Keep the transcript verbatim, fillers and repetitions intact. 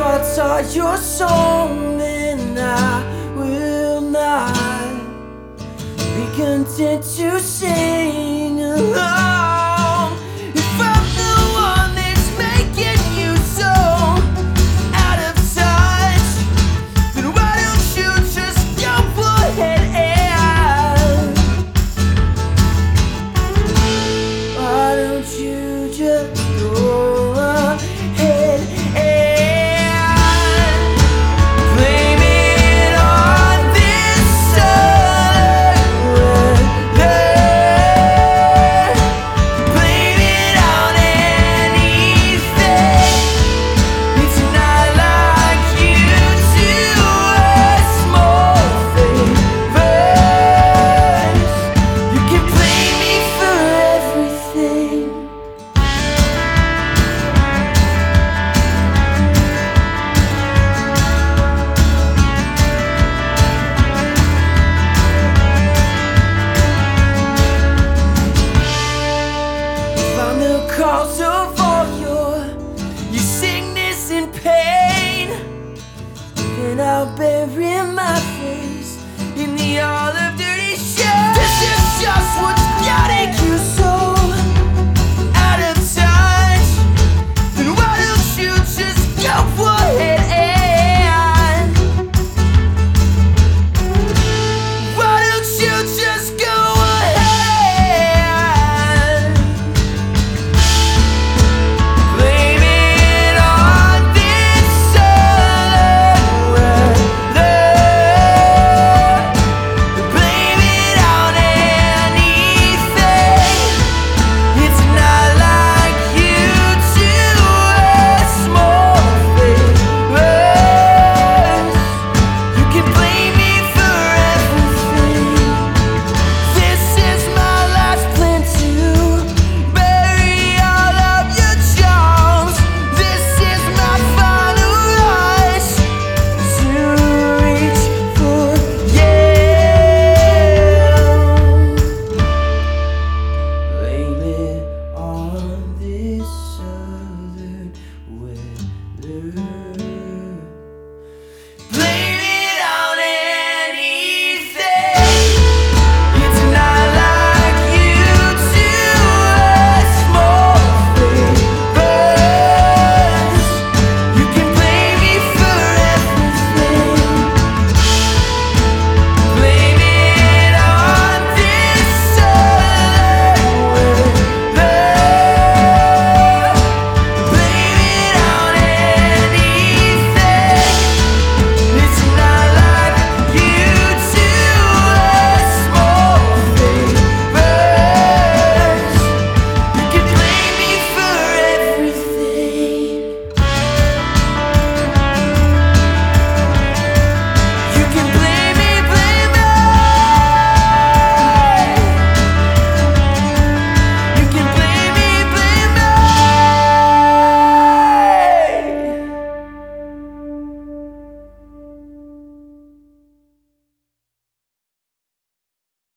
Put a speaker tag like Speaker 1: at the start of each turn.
Speaker 1: faults are your song, then I will not be content to sing along. If I'm the one that's making you so out of touch, then why don't you just go ahead and why don't you just go ahead and blame it on this other weather? Blame it on anything. It's not like you do us more favors. You can blame me for everything. I'm the cause of all your, your sickness and pain. Then I'll bury my face in the all of dirty shame.